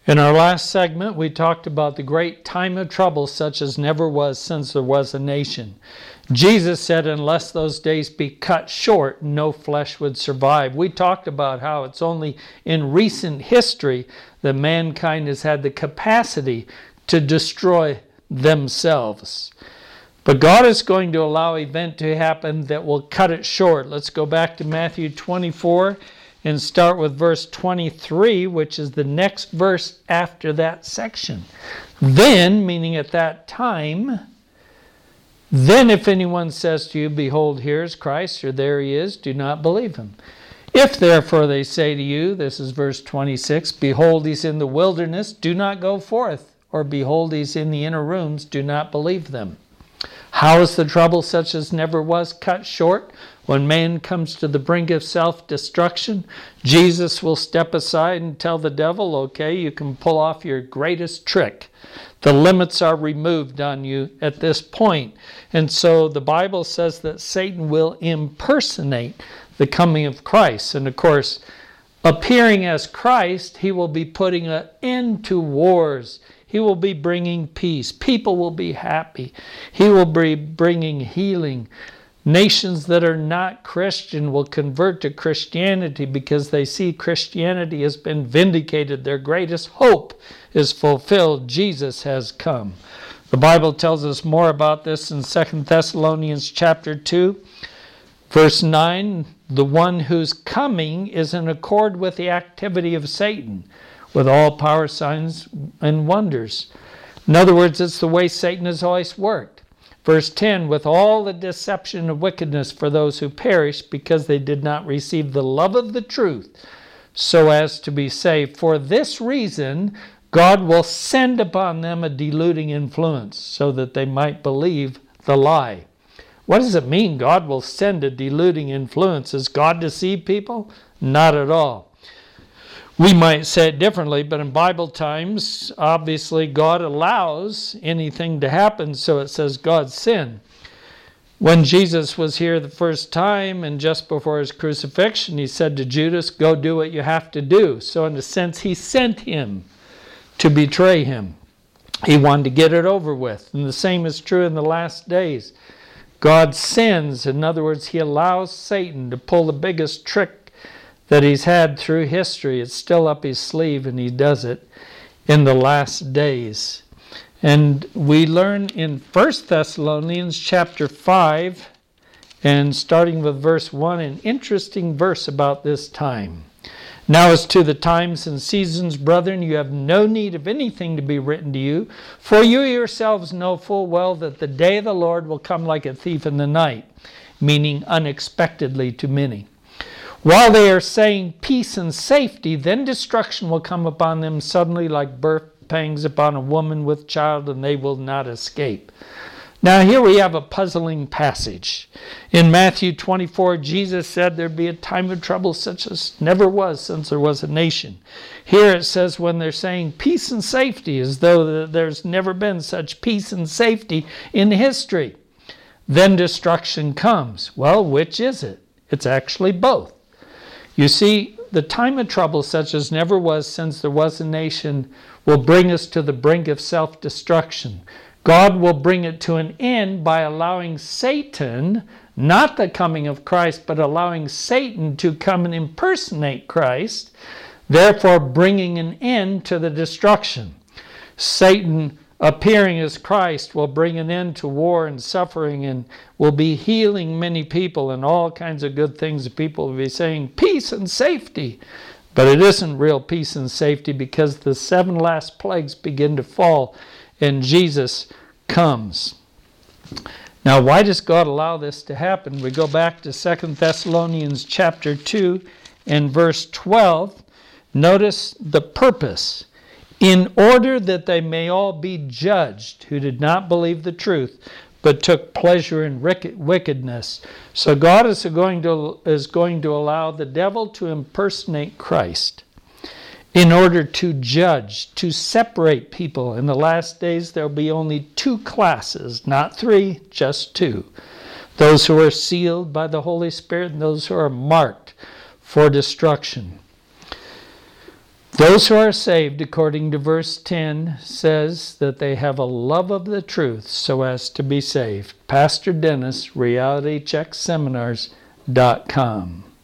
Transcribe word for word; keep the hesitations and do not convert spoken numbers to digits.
In our last segment, we talked about the great time of trouble such as never was since there was a nation. Jesus said unless those days be cut short, no flesh would survive. We talked about how it's only in recent history that mankind has had the capacity to destroy themselves. But God is going to allow an event to happen that will cut it short. Let's go back to Matthew twenty-four and start with verse twenty-three, which is the next verse after that section. Then, meaning at that time, then if anyone says to you, behold, here is Christ, or there he is, do not believe him. If therefore they say to you, this is verse twenty-six, behold, he's in the wilderness, do not go forth, or behold, he's in the inner rooms, do not believe them. How is the trouble such as never was cut short? When man comes to the brink of self-destruction, Jesus will step aside and tell the devil, okay, you can pull off your greatest trick. The limits are removed on you at this point. And so the Bible says that Satan will impersonate the coming of Christ. And of course, appearing as Christ, he will be putting an end to wars. He will be bringing peace. People will be happy. He will be bringing healing. Nations that are not Christian will convert to Christianity because they see Christianity has been vindicated. Their greatest hope is fulfilled. Jesus has come. The Bible tells us more about this in Second Thessalonians chapter two, verse nine. The one whose coming is in accord with the activity of Satan, with all power, signs, and wonders. In other words, it's the way Satan has always worked. Verse ten, with all the deception of wickedness for those who perish, because they did not receive the love of the truth, so as to be saved. For this reason, God will send upon them a deluding influence, so that they might believe the lie. What does it mean, God will send a deluding influence? Does God deceive people? Not at all. We might say it differently, but in Bible times, obviously God allows anything to happen, so it says God sinned. When Jesus was here the first time and just before his crucifixion, he said to Judas, go do what you have to do. So in a sense, he sent him to betray him. He wanted to get it over with. And the same is true in the last days. God sends, in other words, he allows Satan to pull the biggest trick that he's had through history. It's still up his sleeve, and he does it in the last days. And we learn in First Thessalonians chapter five, and starting with verse one, an interesting verse about this time. Now as to the times and seasons, brethren, you have no need of anything to be written to you, for you yourselves know full well that the day of the Lord will come like a thief in the night, meaning unexpectedly to many. While they are saying peace and safety, then destruction will come upon them suddenly like birth pangs upon a woman with child, and they will not escape. Now here we have a puzzling passage. In Matthew twenty-four, Jesus said there'd be a time of trouble such as never was since there was a nation. Here it says when they're saying peace and safety, as though there's never been such peace and safety in history. Then destruction comes. Well, which is it? It's actually both. You see, the time of trouble such as never was since there was a nation will bring us to the brink of self-destruction. God will bring it to an end by allowing Satan, not the coming of Christ, but allowing Satan to come and impersonate Christ, therefore bringing an end to the destruction. Satan appearing as Christ will bring an end to war and suffering, and will be healing many people and all kinds of good things. People will be saying peace and safety. But it isn't real peace and safety, because the seven last plagues begin to fall and Jesus comes. Now, why does God allow this to happen? We go back to Second Thessalonians chapter two and verse twelve. Notice the purpose. In order that they may all be judged who did not believe the truth, but took pleasure in wickedness. So God is going to, is going to allow the devil to impersonate Christ in order to judge, to separate people. In the last days, there will be only two classes, not three, just two. Those who are sealed by the Holy Spirit and those who are marked for destruction. Those who are saved, according to verse ten, says that they have a love of the truth so as to be saved. Pastor Dennis, reality check seminars dot com.